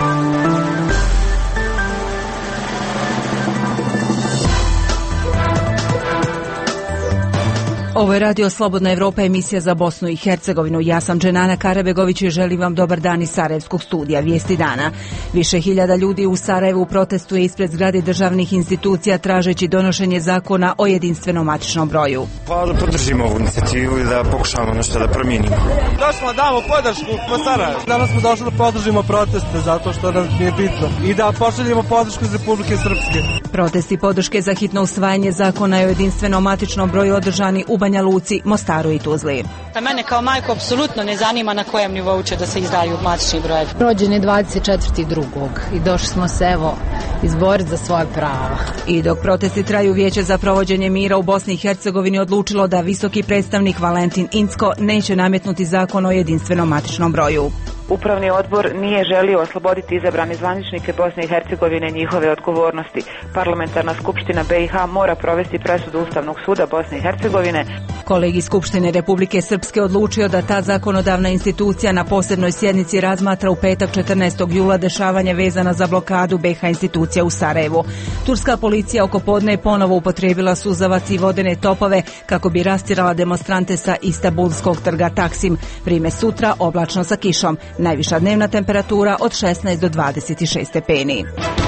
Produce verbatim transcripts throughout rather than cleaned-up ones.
Ovo je Radio Slobodna Evropa, emisija za Bosnu i Hercegovinu. Ja sam Dženana Karabegović i želim vam dobar dan iz Sarajevskog studija. Vijesti dana. Više hiljada ljudi u Sarajevu protestuje ispred zgrade državnih institucija tražeći donošenje zakona o jedinstvenom matičnom broju. Pa da podržimo ovu inicijativu i da pokušamo nešto da promijenimo. Došli da damo podršku po Sarajevu. Danas smo došli da podržimo proteste zato što nam je bitno i da pošaljemo podršku iz Republike Srpske. Protesti podrške za hitno usvajanje zakona o jedinstvenom matičnom broju održani u Banja Luci, Mostaru i Tuzli. Pa mene kao majku apsolutno ne zanima na kojem nivou će da se izdaju matični brojevi. Rođen je dvadeset četvrtog drugog i došli smo se evo izboriti za svoje prava. I dok protesti traju, Vijeće za provođenje mira u Bosni i Hercegovini odlučilo da visoki predstavnik Valentin Incko neće nametnuti zakon o jedinstvenom matičnom broju. Upravni odbor nije želio osloboditi izabrane zvaničnike Bosne i Hercegovine njihove odgovornosti. Parlamentarna skupština B i H mora provesti presudu Ustavnog suda Bosne i Hercegovine. Kolegij Skupštine Republike Srpske odlučio da ta zakonodavna institucija na posebnoj sjednici razmatra u petak četrnaestog jula dešavanje vezana za blokadu B i H institucija u Sarajevu. Turska policija oko podne ponovo upotrijebila suzavac i vodene topove kako bi rastjerala demonstrante sa Istanbulskog trga Taksim. Vrime sutra oblačno sa kišom. Najviša dnevna temperatura od šesnaest do dvadeset šest stepeni.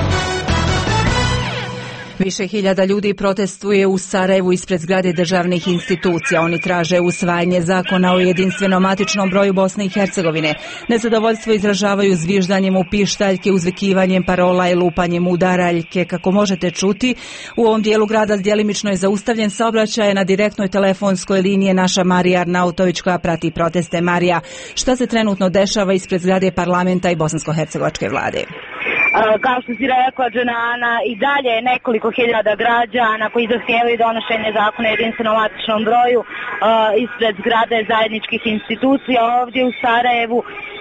Više hiljada ljudi protestuje u Sarajevu ispred zgrade državnih institucija. Oni traže usvajanje zakona o jedinstvenom matičnom broju Bosne i Hercegovine. Nezadovoljstvo izražavaju zviždanjem u pištaljke, uzvikivanjem parola i lupanjem udaraljke. Kako možete čuti, u ovom dijelu grada djelimično je zaustavljen saobraćaj. Na direktnoj telefonskoj liniji je naša Marija Arnautović koja prati proteste. Marija, šta se trenutno dešava ispred zgrade parlamenta i bosansko-hercegovačke vlade? Kao što si rekla, Dženana, i dalje je nekoliko hiljada građana koji zahtijevaju donošenje zakona o jedinstvenom matičnom broju uh, ispred zgrade zajedničkih institucija ovdje u Sarajevu.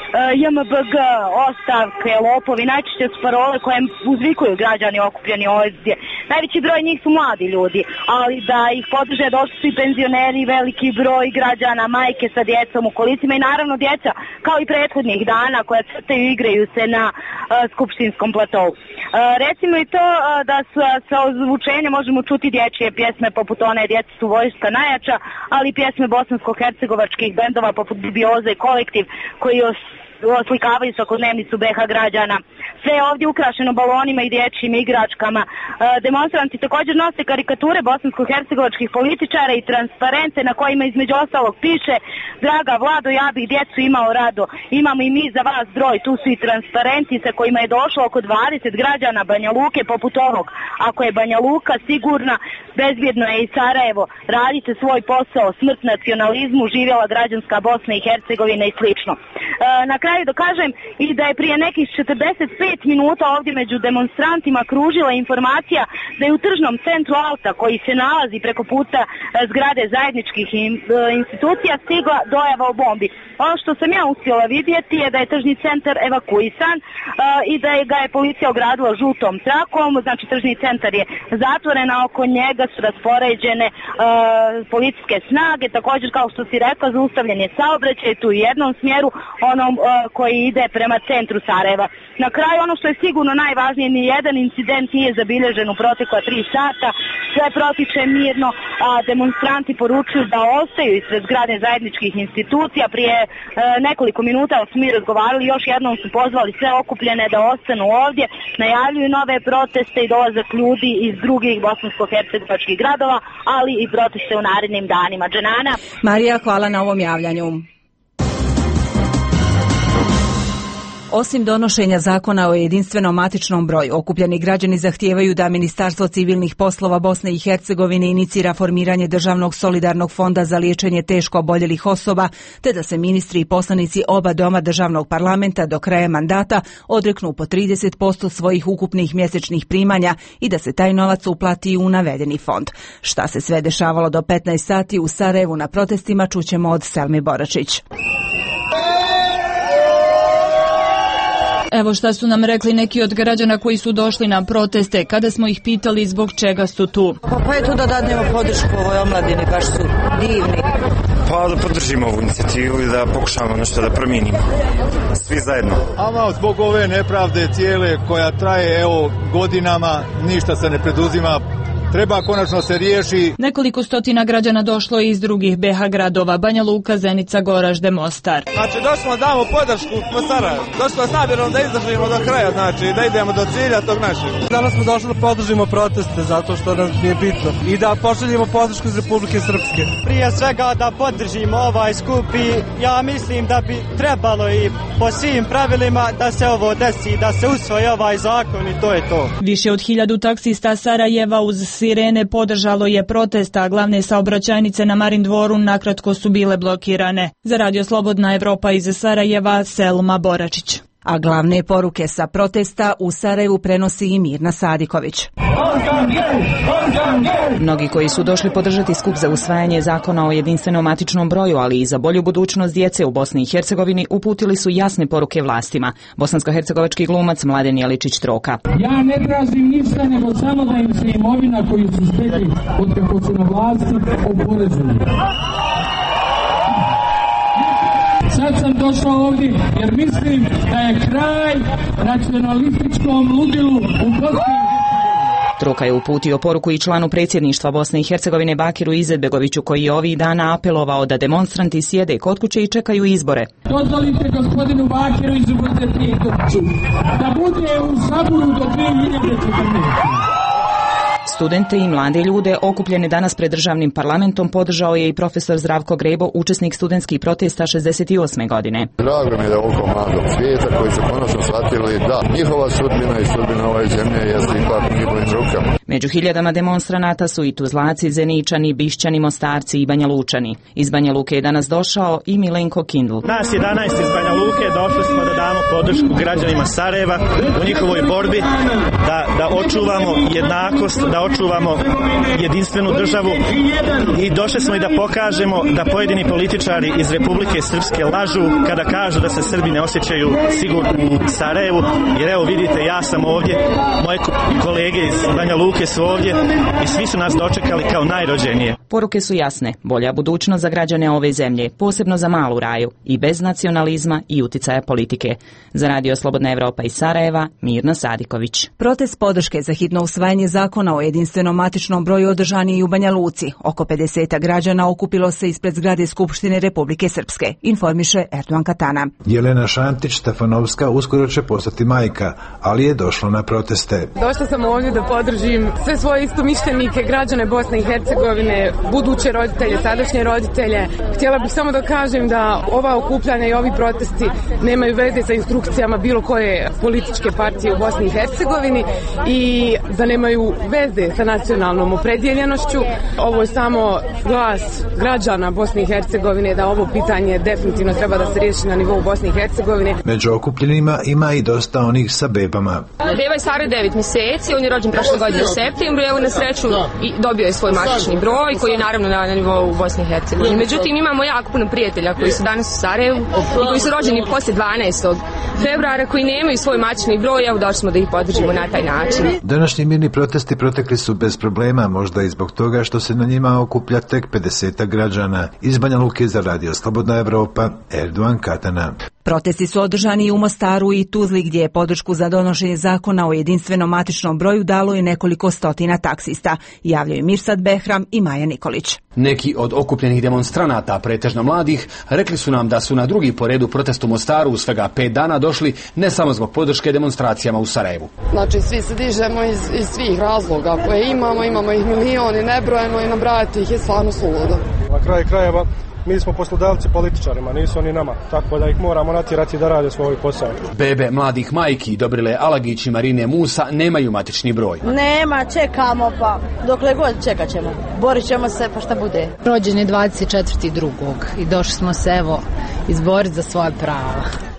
J M B G, ostavke, lopovi, najčešće su parole koje uzvikuju građani okupljeni ovdje. Najveći broj njih su mladi ljudi, ali da ih podrže došli su i penzioneri, veliki broj građana, majke sa djecom u kolicima i naravno djeca, kao i prethodnih dana koja crtaju i igraju se na uh, skupštinskom platovu. Uh, recimo i to uh, da sa, sa ozvučenja možemo čuti dječje pjesme poput one Djeca su vojska najjača, ali i pjesme bosansko-hercegovačkih bendova poput Bibioze i Kolektiv koji os oslikavaju svakodnevnicu B i H građana. Sve je ovdje ukrašeno balonima i dječjim igračkama. E, demonstranti također nose karikature bosansko-hercegovačkih političara i transparente na kojima između ostalog piše: Draga Vlado, ja bih djecu imao rado. Imamo i mi za vas broj. Tu su i transparenti sa kojima je došlo oko dvadeset građana Banja Luke poput ovog: Ako je Banja Luka sigurna, bezbjedno je i Sarajevo. Radite svoj posao, smrt nacionalizmu, živjela građanska Bosna i Hercegovina i slično. E, na kraju da kažem i da je prije nekih četrdeset pet minuta ovdje među demonstrantima kružila informacija da je u tržnom centru Alta, koji se nalazi preko puta zgrade zajedničkih institucija, stigla dojava o bombi. Ono što sam ja uspjela vidjeti je da je tržni centar evakuisan uh, i da je ga je policija ogradila žutom trakom, znači tržni centar je zatvoren, a oko njega su raspoređene uh, policijske snage. Također, kao što si rekla, zaustavljen je saobraćaj tu u jednom smjeru, onom uh, koji ide prema centru Sarajeva. Na kraju, ono što je sigurno najvažnije, ni jedan incident nije zabilježen u protekla tri sata, sve protiče mirno, a demonstranti poručuju da ostaju ispred zgrade zajedničkih institucija. Prije e, nekoliko minuta smo mi razgovarali, još jednom su pozvali sve okupljene da ostanu ovdje, najavljuju nove proteste i dolazak ljudi iz drugih bosansko-hercegovačkih gradova, ali i proteste u narednim danima. Dženana. Marija, hvala na ovom javljanju. Osim donošenja zakona o jedinstvenom matičnom broju, okupljeni građani zahtijevaju da Ministarstvo civilnih poslova Bosne i Hercegovine inicira formiranje državnog solidarnog fonda za liječenje teško oboljelih osoba, te da se ministri i poslanici oba doma državnog parlamenta do kraja mandata odreknu po trideset posto svojih ukupnih mjesečnih primanja i da se taj novac uplati u navedeni fond. Šta se sve dešavalo do petnaest sati u Sarajevu na protestima čućemo od Selmi Boračić. Evo šta su nam rekli neki od građana koji su došli na proteste kada smo ih pitali zbog čega su tu. Pa, pa je tu da dadnemo podršku ovoj omladini, baš su divni. Pa da podržimo ovu inicijativu i da pokušamo nešto da promijenimo. Svi zajedno. Ama zbog ove nepravde cijele koja traje evo godinama, ništa se ne preduzima. Treba konačno se riješi. Nekoliko stotina građana došlo iz drugih B H gradova, Banja Luka, Zenica, Goražde, Mostar. Znači došlo da damo podršku Mostaru. Došlo s namjerom da izdržimo do kraja, znači da idemo do cilja tog našeg. Danas smo došli da podržimo proteste zato što nam je bitno i da pošaljemo podršku iz Republike Srpske. Prije svega da podržimo ovaj skup i ja mislim da bi trebalo i po svim pravilima da se ovo desi, da se usvoji ovaj zakon i to je to. Više od hiljadu taksista Sarajeva uz sirene podržalo je protest, a glavne saobraćajnice na Marin dvoru nakratko su bile blokirane. Za Radio Slobodna Evropa iz Sarajeva, Selma Boračić. A glavne poruke sa protesta u Sarajevu prenosi i Mirna Sadiković. Mnogi koji su došli podržati skup za usvajanje zakona o jedinstvenom matičnom broju, ali i za bolju budućnost djece u Bosni i Hercegovini, uputili su jasne poruke vlastima. Bosansko-hercegovački glumac Mladen Jeličić Troka. Ja ne tražim ništa nego samo da im se imovina koju su stekli od kako su na vlasti oporezuje. Sad sam došao ovdje jer mislim da je kraj nacionalističkom ludilu u Bosni. Troka je uputio poruku i članu predsjedništva Bosne i Hercegovine Bakiru Izetbegoviću, koji je ovih dana apelovao da demonstranti sjede kod kuće i čekaju izbore. Dozvolite gospodinu Bakiru Izetbegoviću da bude u Saboru do dvije hiljade četrnaeste. Studente i mlade ljude okupljene danas pred državnim parlamentom podržao je i profesor Zdravko Grebo, učesnik studentskih protesta šezdeset osme godine. Drago mi je da oko mladog svijeta koji su konačno shvatili da njihova sudbina i sudbina ove zemlje je ipak u njihovim rukama. Među hiljadama demonstranata su i Tuzlaci, Zeničani, Bišćani, Mostarci i Banja Lučani. Iz Banja Luke je danas došao i Milenko Kindl. Nas jedanaest iz Banja Luke došli smo da damo podršku građanima Sarajeva u njihovoj borbi da, da očuvamo jednakost, da očuvamo jedinstvenu državu i došli smo i da pokažemo da pojedini političari iz Republike Srpske lažu kada kažu da se Srbi ne osjećaju sigurno u Sarajevu, jer evo vidite, ja sam ovdje, moje kolege iz Banja Luke su ovdje i svi su nas dočekali kao najrođenije. Poruke su jasne, bolja budućnost za građane ove zemlje, posebno za malu Raju, i bez nacionalizma i uticaja politike. Za Radio Slobodna Evropa iz Sarajeva, Mirna Sadiković. Protest podrške za hitno usvajanje zakona o jedinstvenom matičnom broju održan je i u Banja Luci. Oko pedeset građana okupilo se ispred zgrade Skupštine Republike Srpske, informiše Erdogan Katana. Jelena Šantić Stefanovska uskoro će postati majka, ali je došla na proteste. Došla sam ovdje da podržim sve svoje istomišljenike, građane Bosne i Hercegovine, buduće roditelje, sadašnje roditelje. Htjela bih samo da kažem da ova okupljanja i ovi protesti nemaju veze sa instrukcijama bilo koje političke partije u Bosni i Hercegovini i da nemaju veze sa nacionalnom opredjeljenošću. Ovo je samo glas građana Bosne i Hercegovine da ovo pitanje definitivno treba da se riješi na nivou Bosne i Hercegovine. Među okupljenima ima i dosta onih sa bebama. Beba je stara devet mjeseci, on je rođen prošle godine u septembru, evo na sreću i dobio je svoj matični broj koji je naravno na, na nivou Bosne i Hercegovine. Međutim, imamo jako puno prijatelja koji su danas u Sarajevu i koji su rođeni poslije dvanaestog februara koji nemaju svoj matični broj, evo došli smo da ih podržimo na taj način. Današnji mirni protesti protekli su bez problema, možda i zbog toga što se na njima okuplja tek pedeset građana. Iz Banja Luke za Radio Slobodna Evropa, Erdogan Katana. Protesti su održani i u Mostaru i Tuzli, gdje je podršku za donošenje zakona o jedinstvenom matičnom broju dalo i nekoliko stotina taksista, javljaju Mirsad Behram i Maja Nikolić. Neki od okupljenih demonstranata, pretežno mladih, rekli su nam da su na drugi po redu protest u Mostaru u svega pet dana došli ne samo zbog podrške demonstracijama u Sarajevu. Znači svi se dižemo iz, iz svih razloga koje imamo, imamo ih milijoni, nebrojeno i nabrajati ih je stvarno suludo. Na kraju krajeva mi smo poslodavci političarima, nisu oni nama, tako da ih moramo natjerati da rade svoj posao. Bebe mladih majki Dobrile Alagić i Marine Musa nemaju matični broj. Nema, čekamo pa, dokle god čekat ćemo. Borit ćemo se pa šta bude. Rođen je dvadeset četvrtog drugog i došli smo se evo izboriti za svoje prava.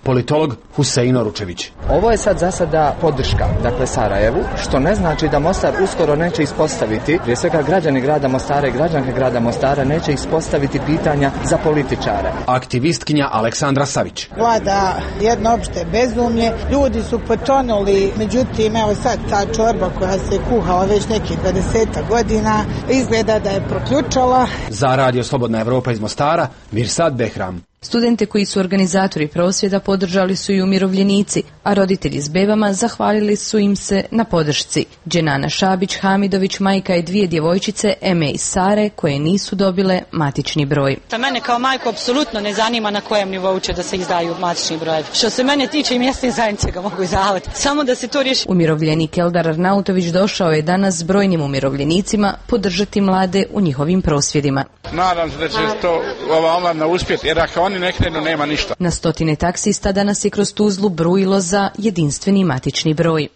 politolog Husein Oručević. Ovo je sad za sada podrška, dakle Sarajevu, što ne znači da Mostar uskoro neće ispostaviti, prije svega građani grada Mostara i građanke grada Mostara neće ispostaviti pitanja za političare. Aktivistkinja Aleksandra Savić. Vlada jedno opšte bezumlje, ljudi su potonuli, međutim evo sad ta čorba koja se kuhala već nekih dvadeset godina izgleda da je proključala. Za Radio Slobodna Evropa iz Mostara, Mirsad Behram. Studente koji su organizatori prosvjeda podržali su i umirovljenici, a roditelji s bebama zahvalili su im se na podršci. Dženana Šabić Hamidović majka je dvije djevojčice Eme i Sare koje nisu dobile matični broj. Za mene kao majku apsolutno ne zanima na kojem nivou će da se izdaju matični broj. Što se mene tiče i mjesne zajednice ga mogu izdavati. Samo da se to riješi. Umirovljenik Eldar Arnautović došao je danas s brojnim umirovljenicima podržati mlade u njihovim prosvjedima. Nadam se da će to ova omladina uspjeti, jer ako oni ne krenu, nema ništa. Na stotine taksista danas je kroz Tuzlu brujilo za jedinstveni matični broj.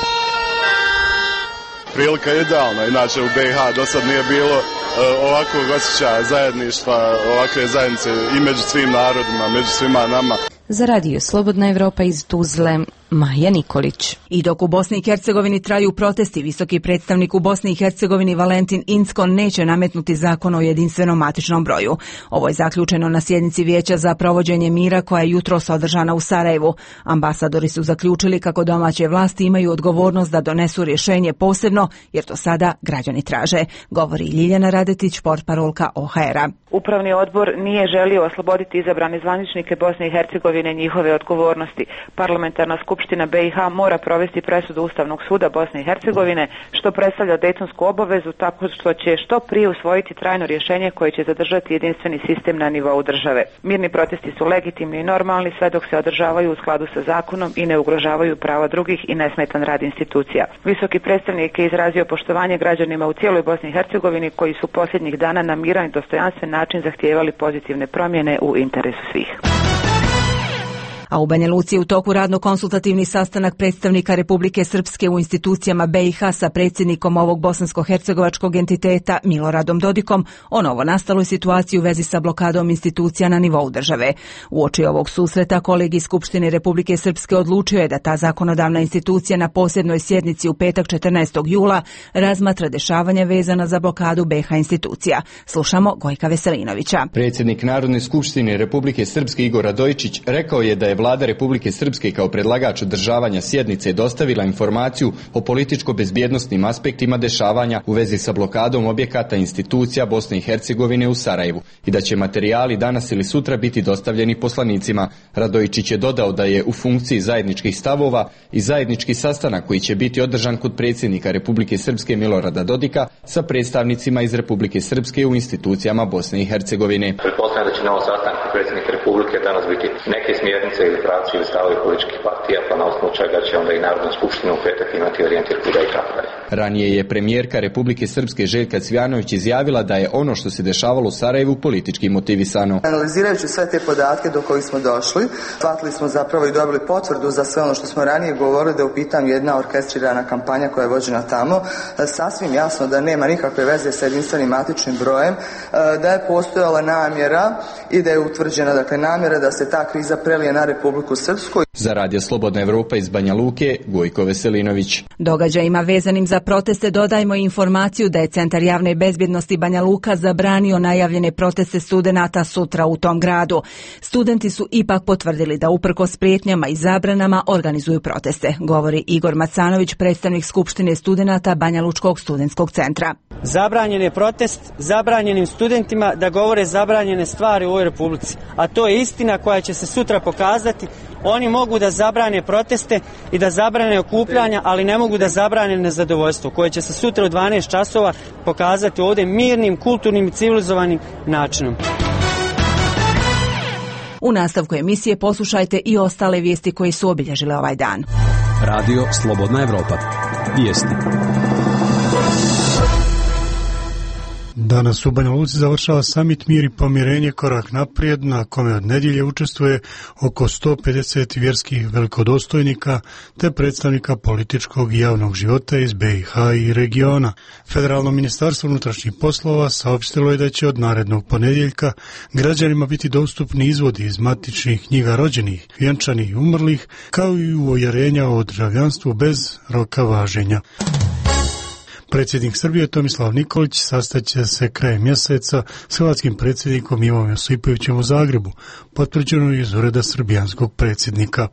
Prilika je idealna, inače u B i H do sad nije bilo uh, ovakvog osjećaja zajedništva, ovakve zajednice i među svim narodima, među svima nama. Za Radio Slobodna Evropa iz Tuzle, Maja Nikolić. I dok u Bosni i Hercegovini traju protesti, visoki predstavnik u Bosni i Hercegovini Valentin Incko neće nametnuti zakon o jedinstvenom matičnom broju. Ovo je zaključeno na sjednici Vijeća za provođenje mira koja je jutros održana u Sarajevu. Ambasadori su zaključili kako domaće vlasti imaju odgovornost da donesu rješenje posebno, jer to sada građani traže, govori Ljiljana Radetić, portparolka O H R-a. Upravni odbor nije želio osloboditi izabrane zvaničnike Bosne i Hercegovine njihove odgovornosti. Parlamentarna skupština B i H mora provesti presudu Ustavnog suda Bosne i Hercegovine, što predstavlja dejtonsku obavezu, tako što će što prije usvojiti trajno rješenje koje će zadržati jedinstveni sistem na nivou države. Mirni protesti su legitimni i normalni sve dok se održavaju u skladu sa zakonom i ne ugrožavaju prava drugih i nesmetan rad institucija. Visoki predstavnik je izrazio poštovanje građanima u cijeloj Bosni i Hercegovini koji su posljednjih dana na miran i dostojanstven način zahtijevali pozitivne promjene u interesu svih. A u Banja Luci je u toku radno-konsultativni sastanak predstavnika Republike Srpske u institucijama B i H sa predsjednikom ovog bosansko-hercegovačkog entiteta Miloradom Dodikom o novo nastaloj situaciji u vezi sa blokadom institucija na nivou države. Uoči ovog susreta kolegi Skupštine Republike Srpske odlučio je da ta zakonodavna institucija na posljednoj sjednici u petak četrnaestog jula razmatra dešavanja vezana za blokadu B i H institucija. Slušamo Gojka Veselinovića. Predsjednik Narodne skupštine Republike Srpske Igor Radojičić rekao je da je Vlada Republike Srpske kao predlagač održavanja sjednice dostavila informaciju o političko-bezbjednostnim aspektima dešavanja u vezi sa blokadom objekata institucija Bosne i Hercegovine u Sarajevu i da će materijali danas ili sutra biti dostavljeni poslanicima. Radojičić je dodao da je u funkciji zajedničkih stavova i zajednički sastanak koji će biti održan kod predsjednika Republike Srpske Milorada Dodika sa predstavnicima iz Republike Srpske u institucijama Bosne i Hercegovine. Pretpostavljam da će na ovom sastanku predsjednik Republike danas biti neke smjernice ili pravci ili stavovi političkih partija, pa na osnovu čega će onda i Narodna skupština u petak imati orijentir kuda i kako dalje. Ranije je premijerka Republike Srpske Željka Cvjanović izjavila da je ono što se dešavalo u Sarajevu politički motivisano. Analizirajući sve te podatke do kojih smo došli, shvatili smo zapravo i dobili potvrdu za sve ono što smo ranije govorili da je u pitanju jedna orkestrirana kampanja koja je vođena tamo. Sasvim jasno da nema nikakve veze sa jedinstvenim matičnim brojem, da je postojala namjera i da je utvrđena dakle namjera da se ta kriza prelije na Republiku Srpsku. Za Radio Slobodna Evropa iz Banja Luke, Gojko Veselinović. Događajima vezanim za proteste dodajmo informaciju da je Centar javne bezbjednosti Banja Luka zabranio najavljene proteste studenata sutra u tom gradu. Studenti su ipak potvrdili da uprkos prijetnjama i zabranama organizuju proteste, govori Igor Macanović, predstavnik Skupštine studenata Banja Lučkog studentskog centra. Zabranjen je protest zabranjenim studentima da govore zabranjene stvari u ovoj republici, a to je istina koja će se sutra pokazati. Oni mogu da zabrane proteste i da zabrane okupljanja, ali ne mogu da zabrane nezadovoljstvo, koje će se sutra u dvanaest časova pokazati ovdje mirnim, kulturnim i civilizovanim načinom. U nastavku emisije poslušajte i ostale vijesti koje su obilježile ovaj dan. Radio Slobodna Evropa. Vijesti. Danas u Banja Luci završava samit Mir i pomirenje korak naprijed, na kome od nedjelje učestvuje oko sto pedeset vjerskih velikodostojnika te predstavnika političkog i javnog života iz be i ha i regiona. Federalno ministarstvo unutrašnjih poslova saopštilo je da će od narednog ponedjeljka građanima biti dostupni izvodi iz matičnih knjiga rođenih, vjenčanih i umrlih, kao i uvjerenja o državljanstvu bez roka važenja. Predsjednik Srbije Tomislav Nikolić sastaće se krajem mjeseca s hrvatskim predsjednikom Ivom Josipovićem u Zagrebu, potvrđeno iz ureda srbijanskog predsjednika.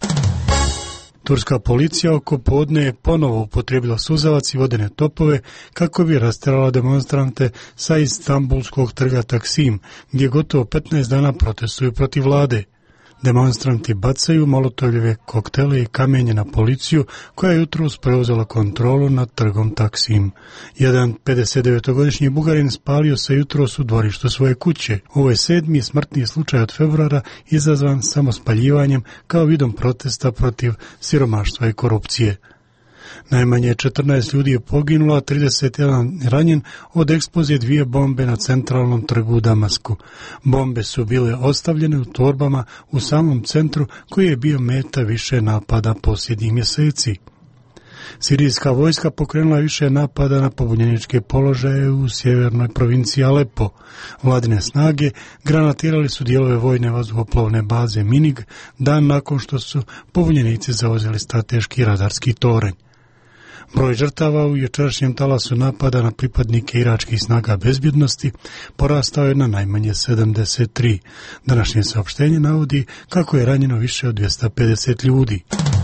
Turska policija oko podne je ponovo upotrijebila suzavac i vodene topove kako bi rastjerala demonstrante sa Istanbulskog trga Taksim, gdje gotovo petnaest dana protestuju protiv vlade. Demonstranti bacaju molotovljeve koktele i kamenje na policiju, koja je jutros preuzela kontrolu nad trgom Taksim. Jedan pedesetdevetogodišnji Bugarin spalio se jutros u dvorištu svoje kuće. Ovo je sedmi smrtni slučaj od februara izazvan samospaljivanjem kao vidom protesta protiv siromaštva i korupcije. Najmanje četrnaest ljudi je poginulo, a trideset jedan ranjen od eksplozije dvije bombe na centralnom trgu u Damasku. Bombe su bile ostavljene u torbama u samom centru, koji je bio meta više napada posljednjih mjeseci. Sirijska vojska pokrenula više napada na pobunjeničke položaje u sjevernoj provinciji Alepo. Vladine snage granatirali su dijelove vojne vazduhoplovne baze Minig dan nakon što su pobunjenici zauzeli strateški radarski toranj. Broj žrtava u jučerašnjem talasu napada na pripadnike iračkih snaga bezbjednosti porastao je na najmanje sedamdeset tri. Današnje saopštenje navodi kako je ranjeno više od dvjesto pedeset ljudi.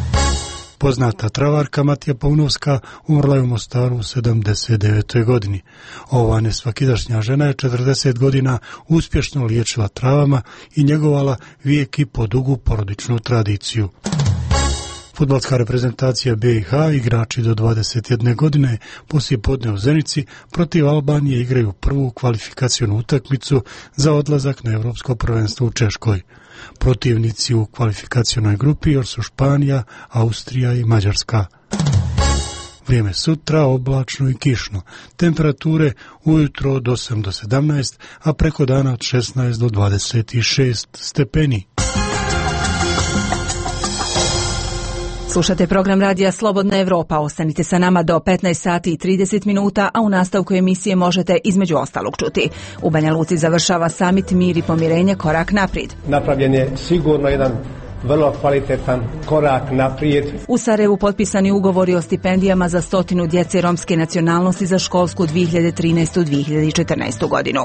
Poznata travarka Matija Paunovska umrla je u Mostaru u sedamdeset devetoj godini. Ova nesvakidašnja žena je četrdeset godina uspješno liječila travama i njegovala vijek i po dugu porodičnu tradiciju. Fudbalska reprezentacija be i ha, igrači do dvadeset jedne godine, poslije podne u Zenici protiv Albanije igraju prvu kvalifikacionu utakmicu za odlazak na Europsko prvenstvo u Češkoj. Protivnici u kvalifikacionoj grupi još su Španija, Austrija i Mađarska. Vrijeme sutra oblačno i kišno. Temperature ujutro od osam do sedamnaest, a preko dana od šesnaest do dvadeset šest stepeni. Slušate program radija Slobodna Evropa. Ostanite sa nama do petnaest sati i trideset minuta, a u nastavku emisije možete između ostalog čuti. U Banja Luci završava samit Mir i pomirenje korak naprijed. Napravljen je sigurno jedan vrlo kvalitetan korak naprijed. U Sarajevu potpisani ugovori o stipendijama za stotinu djece romske nacionalnosti za školsku dvije hiljade trinaestu dvije hiljade četrnaestu godinu.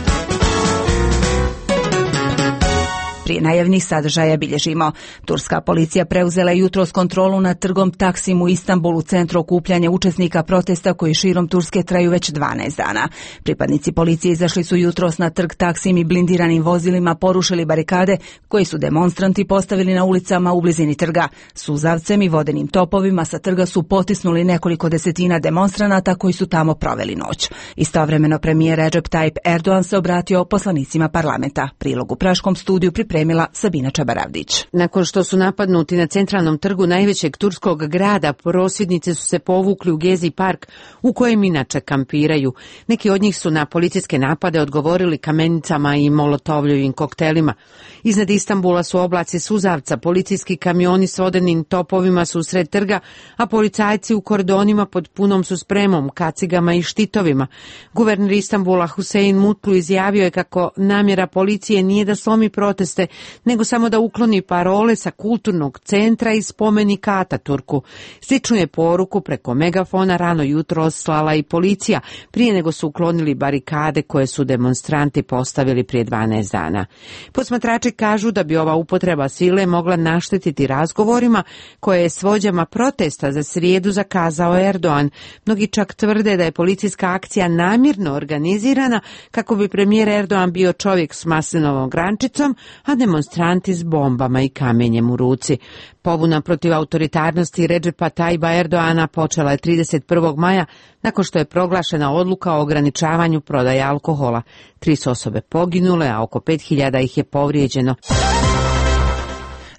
Prije najavnih sadržaja bilježimo. Turska policija preuzela je jutros kontrolu nad trgom Taksim u Istanbulu, centru okupljanja učesnika protesta koji širom Turske traju već dvanaest dana. Pripadnici policije izašli su jutros na trg Taksim i blindiranim vozilima porušili barikade koje su demonstranti postavili na ulicama u blizini trga. Suzavcem i vodenim topovima sa trga su potisnuli nekoliko desetina demonstranata koji su tamo proveli noć. Istovremeno premijer Recep Tayyip Erdogan se obratio poslanicima parlamenta. Prilog u Praškom studiju pripremila Sabina Čabaravdić. Nakon što su napadnuti na centralnom trgu najvećeg turskog grada, prosvjednici su se povukli u Gezi park u kojem inače kampiraju. Neki od njih su na policijske napade odgovorili kamenicama i molotovljevim koktelima. Iznad Istanbula su oblaci suzavca, policijski kamioni s vodenim topovima su usred trga, a policajci u kordonima pod punom su spremom, kacigama i štitovima. Guverner Istanbula Husein Mutlu izjavio je kako namjera policije nije da slomi proteste, nego samo da ukloni parole sa kulturnog centra i spomenika Ataturku. Sličnu je poruku preko megafona rano jutro slala i policija, prije nego su uklonili barikade koje su demonstranti postavili prije dvanaest dana. Posmatrači kažu da bi ova upotreba sile mogla naštetiti razgovorima koje je s vođama protesta za srijedu zakazao Erdogan. Mnogi čak tvrde da je policijska akcija namjerno organizirana kako bi premijer Erdogan bio čovjek s maslinovom grančicom, a demonstranti s bombama i kamenjem u ruci. Pobuna protiv autoritarnosti Recepa Tayyipa Erdoana počela je trideset prvog maja nakon što je proglašena odluka o ograničavanju prodaje alkohola. Tri su osobe poginule, a oko pet hiljada ih je povrijeđeno.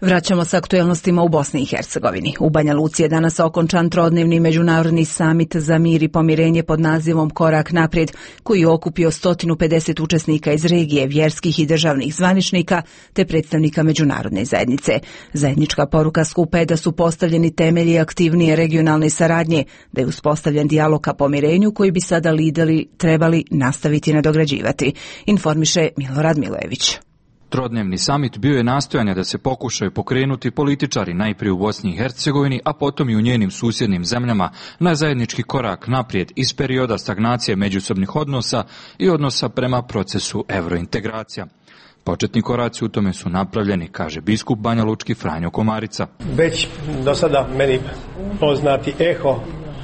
Vraćamo se aktuelnostima u Bosni i Hercegovini. U Banja Luci je danas okončan trodnevni međunarodni samit za mir i pomirenje pod nazivom Korak naprijed, koji je okupio sto pedeset učesnika iz regije, vjerskih i državnih zvaničnika te predstavnika međunarodne zajednice. Zajednička poruka skupa je da su postavljeni temelji aktivnije regionalne saradnje, da je uspostavljen dijalog ka pomirenju koji bi sada lideri trebali nastaviti nadograđivati, informiše Milorad Milojević. Trodnevni samit bio je nastojanje da se pokušaju pokrenuti političari najprije u Bosni i Hercegovini, a potom i u njenim susjednim zemljama na zajednički korak naprijed iz perioda stagnacije međusobnih odnosa i odnosa prema procesu evrointegracija. Početni koraci u tome su napravljeni, kaže biskup Banja Lučki Franjo Komarica. Već do sada meni poznati eho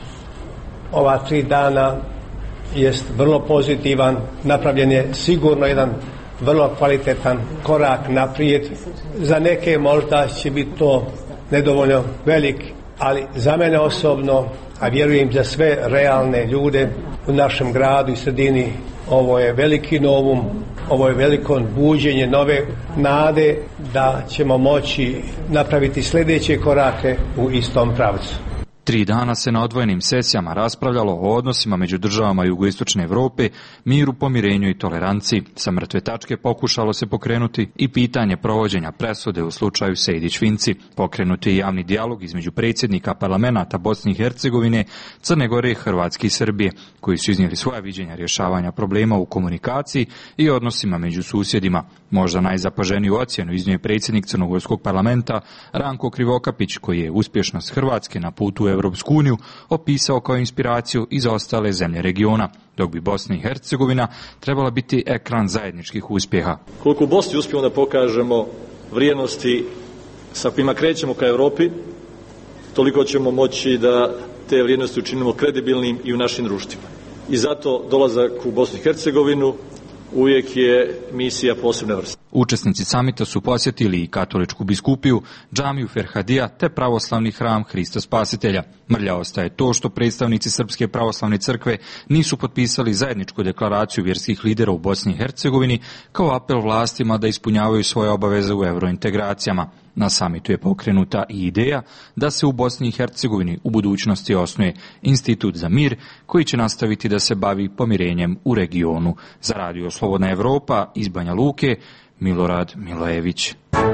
ova tri dana jest vrlo pozitivan, napravljen je sigurno jedan vrlo kvalitetan korak naprijed. Za neke možda će biti to nedovoljno velik, ali za mene osobno, a vjerujem za sve realne ljude u našem gradu i sredini, ovo je veliki novum, ovo je veliko buđenje nove nade da ćemo moći napraviti sljedeće korake u istom pravcu. Tri dana se na odvojenim sesijama raspravljalo o odnosima među državama jugoistočne Europe, miru, pomirenju i toleranciji. Sa mrtve tačke pokušalo se pokrenuti i pitanje provođenja presude u slučaju Sejdić-Finci. Pokrenut je javni dijalog između predsjednika parlamenata Bosne i Hercegovine, Crne Gore, Hrvatske i Srbije, koji su iznijeli svoja viđenja rješavanja problema u komunikaciji i odnosima među susjedima. Možda najzapaženiju ocjenu iznio je predsjednik Crnogorskog parlamenta Ranko Krivokapić, koji je uspješnost Hrvatske na putu u Europsku uniju opisao kao inspiraciju i za ostale zemlje regiona, dok bi Bosna i Hercegovina trebala biti ekran zajedničkih uspjeha. Koliko u Bosni uspijemo da pokažemo vrijednosti sa kojima krećemo ka Europi, toliko ćemo moći da te vrijednosti učinimo kredibilnim i u našim društvima. I zato dolazak u Bosnu i Hercegovinu uvijek je misija posebne vrste. Učesnici samita su posjetili i katoličku biskupiju, džamiju Ferhadija te pravoslavni hram Hrista Spasitelja. Mrlja ostaje to što predstavnici Srpske pravoslavne crkve nisu potpisali zajedničku deklaraciju vjerskih lidera u Bosni i Hercegovini kao apel vlastima da ispunjavaju svoje obaveze u eurointegracijama. Na samitu je pokrenuta i ideja da se u Bosni i Hercegovini u budućnosti osnuje Institut za mir koji će nastaviti da se bavi pomirenjem u regionu. Za Radio Slobodna Evropa iz Banja Luke, Milorad Milojević.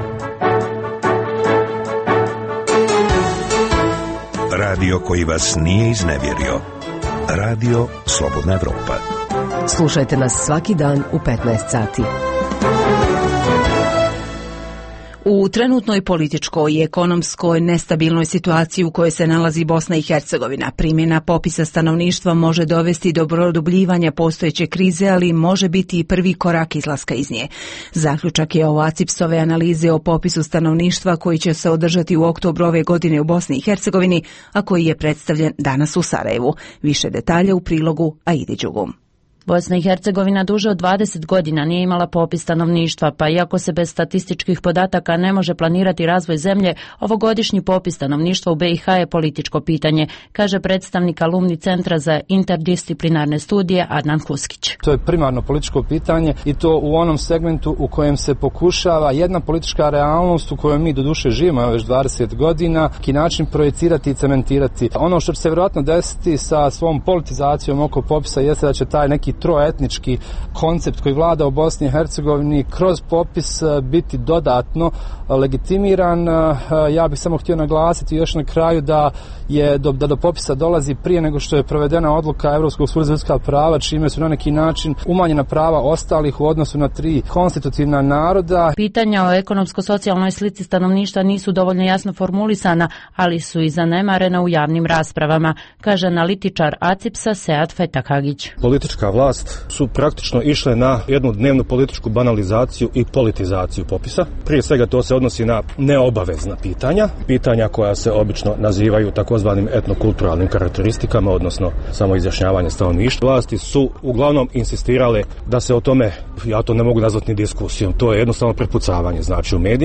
Radio koji vas nije iznevjerio. Radio Slobodna Evropa. Slušajte nas svaki dan u petnaest sati. U trenutnoj političkoj i ekonomskoj nestabilnoj situaciji u kojoj se nalazi Bosna i Hercegovina, primjena popisa stanovništva može dovesti do produbljivanja postojeće krize, ali može biti i prvi korak izlaska iz nje. Zaključak je ovo A C I P S-ove analize o popisu stanovništva koji će se održati u oktobru ove godine u Bosni i Hercegovini, a koji je predstavljen danas u Sarajevu. Više detalja u prilogu Aidi Đugum. Bosna i Hercegovina duže od dvadeset godina nije imala popis stanovništva, pa iako se bez statističkih podataka ne može planirati razvoj zemlje, ovogodišnji popis stanovništva u B i H je političko pitanje, kaže predstavnik alumni Centra za interdisciplinarne studije Adnan Kuskić. To je primarno političko pitanje i to u onom segmentu u kojem se pokušava jedna politička realnost u kojoj mi doduše živimo već dvadeset godina, ki način projecirati i cementirati. Ono što će se vjerojatno desiti sa svom politizacijom oko popisa jeste da će taj neki troetnički koncept koji vlada u Bosni i Hercegovini kroz popis biti dodatno legitimiran. Ja bih samo htio naglasiti još na kraju da je do, da do popisa dolazi prije nego što je provedena odluka Evropskog suda za ljudska prava, čime su na neki način umanjena prava ostalih u odnosu na tri konstitutivna naroda. Pitanja o ekonomsko-socijalnoj slici stanovništva nisu dovoljno jasno formulisana, ali su i zanemarena u javnim raspravama, kaže analitičar A C I P S-a Sead Fetakagić. Politička vlast su praktično išle na jednu dnevnu političku banalizaciju i politizaciju popisa. Prije svega to se odnosi na neobavezna pitanja, pitanja koja se obično nazivaju takozvanim etnokulturalnim karakteristikama, odnosno samo izjašnjavanje stanovništva. Vlasti su uglavnom insistirale da se o tome, ja to ne mogu nazvati ni diskusijom, to je jednostavno prepucavanje, znači u medijima.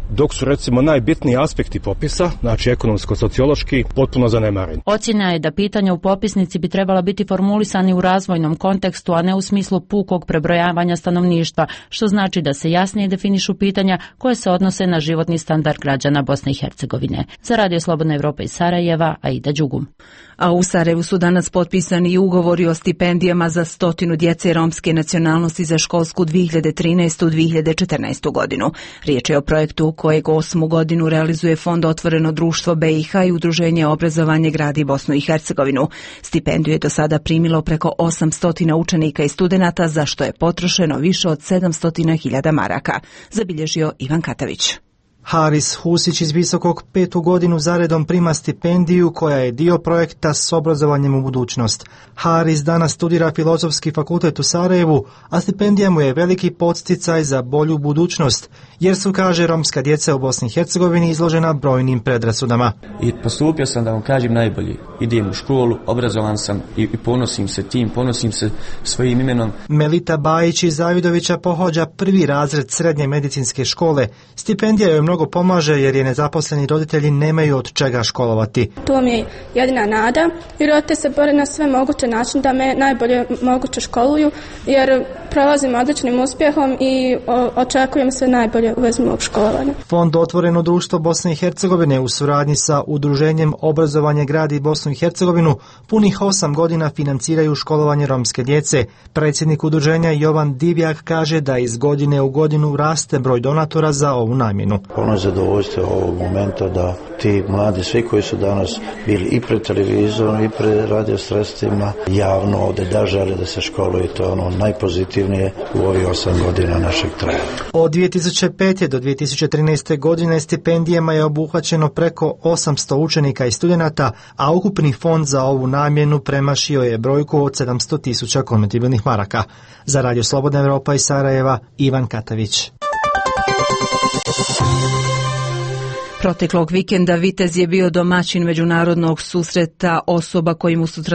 dok su recimo najbitniji aspekti popisa, znači ekonomsko-sociološki, potpuno zanemareni. Ocjena je da pitanja u popisnici bi trebala biti formulisani u razvojnom kontekstu, a ne u smislu pukog prebrojavanja stanovništva, što znači da se jasnije definišu pitanja koje se odnose na životni standard građana Bosne i Hercegovine. Za Radio Slobodna Evropa iz Sarajeva, Aida Đugum. A u Sarajevu su danas potpisani i ugovori o stipendijama za stotinu djece romske nacionalnosti za školsku dvije hiljade trinaestu dvije hiljade četrnaestu godinu. Riječ je o projektu kojeg osmu godinu realizuje Fond Otvoreno društvo B i H i Udruženje obrazovanje gradi Bosnu i Hercegovinu. Stipendiju je do sada primilo preko osamsto učenika i studenata, za što je potrošeno više od sedamsto hiljada maraka, zabilježio Ivan Katavić. Haris Husić iz Visokog petu godinu zaredom prima stipendiju koja je dio projekta s obrazovanjem u budućnost. Haris danas studira Filozofski fakultet u Sarajevu, a stipendija mu je veliki podsticaj za bolju budućnost, jer su, kaže, romska djeca u Bosni i Hercegovini izložena brojnim predrasudama. I postupio sam, da vam kažem, najbolji. Idem u školu, obrazovan sam i, i ponosim se tim, ponosim se svojim imenom. Melita Bajić iz Zavidovića pohađa prvi razred srednje medicinske škole. Stipendija joj mnogo pomaže jer je nezaposleni roditelji nemaju od čega školovati. To mi je jedina nada i roditelji se bore na sve moguće načine da me najbolje moguće školuju, jer prolazim odličnim uspjehom i o, očekujem sve najbolje u vezi mog školovanja. Fond Otvoreno društvo Bosne i Hercegovine u suradnji sa Udruženjem obrazovanje gradi Bosnu i Hercegovinu punih osam godina financiraju školovanje romske djece. Predsjednik udruženja Jovan Divjak kaže da iz godine u godinu raste broj donatora za ovu namjenu. Ono je zadovoljstvo ovog momenta da ti mladi, svi koji su danas bili i pred televizorom i pred radiosredstvima, javno ovdje da žele da se školuju, to je ono najpozitivnije u ovih osam godina našeg trajanja. Od dvije tisuće pete do dvije tisuće trinaeste godine stipendijama je obuhvaćeno preko osamsto učenika i studenata, a ukupni fond za ovu namjenu premašio je brojku od sedamsto tisuća konvertibilnih maraka. Za Radio Slobodna Evropa iz Sarajeva, Ivan Katavić. Proteklog vikenda Vitez je bio domaćin međunarodnog susreta osoba kojima su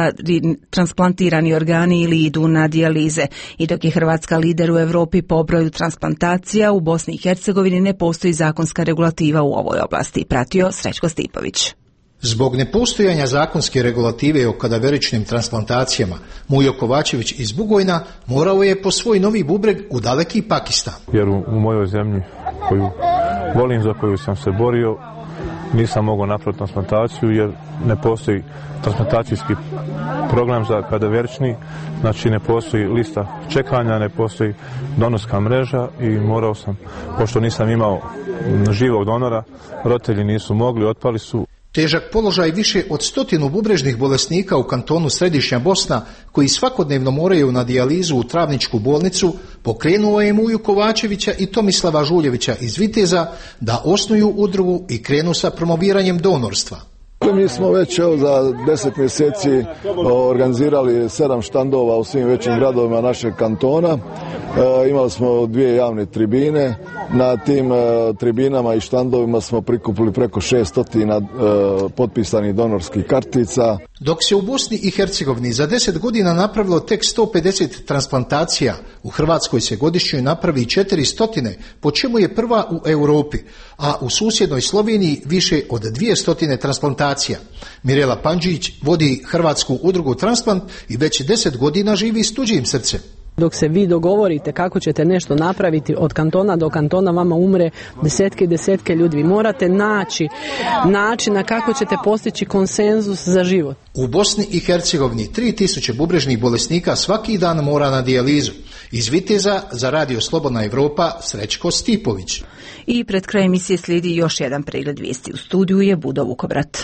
transplantirani organi ili idu na dijalize. I dok je Hrvatska lider u Europi po broju transplantacija, u Bosni i Hercegovini ne postoji zakonska regulativa u ovoj oblasti, pratio Srećko Stipović. Zbog nepostojanja zakonske regulative o kadaveričnim transplantacijama, Mujo Kovačević iz Bugojna morao je po svoj novi bubreg u daleki Pakistan. Jer u, u mojoj zemlji koju volim, za koju sam se borio, nisam mogao napraviti transplantaciju jer ne postoji transplantacijski program za kadaverični, znači ne postoji lista čekanja, ne postoji donorska mreža i morao sam, pošto nisam imao živog donora, roditelji nisu mogli, otpali su. Težak položaj više od stotinu bubrežnih bolesnika u kantonu Središnja Bosna, koji svakodnevno moraju na dijalizu u Travničku bolnicu, pokrenuo je Muju Kovačevića i Tomislava Žuljevića iz Viteza da osnuju udrugu i krenu sa promoviranjem donorstva. Mi smo već evo, za deset mjeseci organizirali sedam štandova u svim većim gradovima našeg kantona. E, imali smo dvije javne tribine. Na tim e, tribinama i štandovima smo prikupili preko šesto e, potpisanih donorskih kartica. Dok se u Bosni i Hercegovini za deset godina napravilo tek sto pedeset transplantacija, u Hrvatskoj se godišnje napravi četiristo, po čemu je prva u Europi, a u susjednoj Sloveniji više od dvjesto transplantacija. Mirela Pandžić vodi Hrvatsku udrugu Transplant i već deset godina živi s tuđim srcem. Dok se vi dogovorite kako ćete nešto napraviti od kantona do kantona, vama umre desetke i desetke ljudi. Vi morate naći načina kako ćete postići konsenzus za život. U Bosni i Hercegovini tri tisuće bubrežnih bolesnika svaki dan mora na dijalizu. Iz Viteza za Radio Slobodna Evropa, Srećko Stipović. I pred kraj emisije slijedi još jedan pregled vijesti. U studiju je Budo Vukobrat.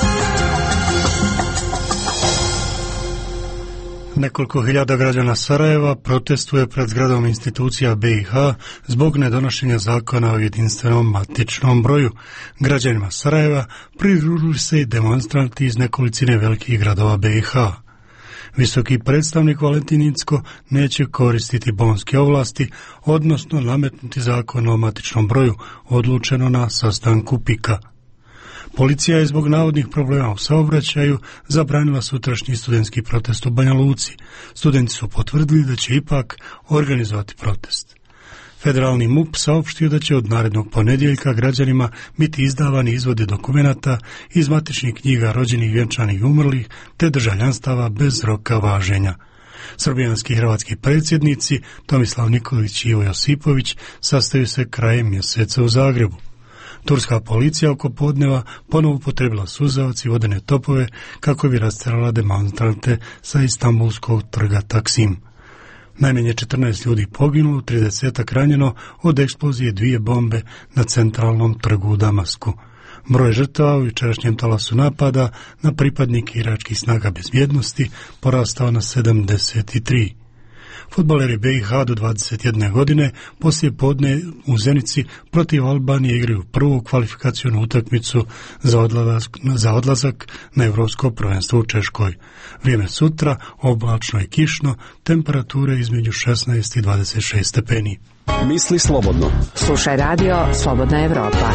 Nekoliko hiljada građana Sarajeva protestuje pred zgradom institucija B i H zbog nedonošenja zakona o jedinstvenom matičnom broju. Građanima Sarajeva pridružili se i demonstranti iz nekolicine velikih gradova B i H. Visoki predstavnik Valentin Incko neće koristiti bonske ovlasti, odnosno nametnuti zakon o matičnom broju, odlučeno na sastanku Pika. Policija je zbog navodnih problema u saobraćaju zabranila sutrašnji studentski protest u Banja Luci. Studenti su potvrdili da će ipak organizovati protest. Federalni M U P saopštio da će od narednog ponedjeljka građanima biti izdavani izvode dokumenata iz matičnih knjiga rođenih, vjenčanih i umrlih te državljanstava bez roka važenja. Srbijanski i hrvatski predsjednici Tomislav Nikolić i Ivo Josipović sastaju se krajem mjeseca u Zagrebu. Turska policija oko podneva ponovo upotrebila suzavac i vodene topove kako bi rasterala demonstrante sa Istanbulskog trga Taksim. Najmanje četrnaest ljudi poginulo, tridesetak ranjeno od eksplozije dvije bombe na centralnom trgu u Damasku. Broj žrtava u jučerašnjem talasu napada na pripadnike iračkih snaga bezbjednosti porastao na sedamdeset tri. Fudbaleri B i H do dvadeset jedne godine poslije podne u Zenici protiv Albanije igraju prvu kvalifikacionu utakmicu za odlazak, za odlazak na Europsko prvenstvo u Češkoj. Vrijeme sutra oblačno i kišno, temperature između šesnaest i dvadeset šest stepeni. Misli slobodno. Slušaj radio Slobodna Evropa.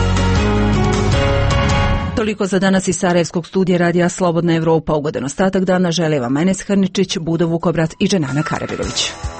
Toliko za danas iz Sarajevskog studija radija Slobodna Evropa. Ugodan ostatak dana žele vam Enes Hrničić, Budo Vukobrac i Dženana Karabirović.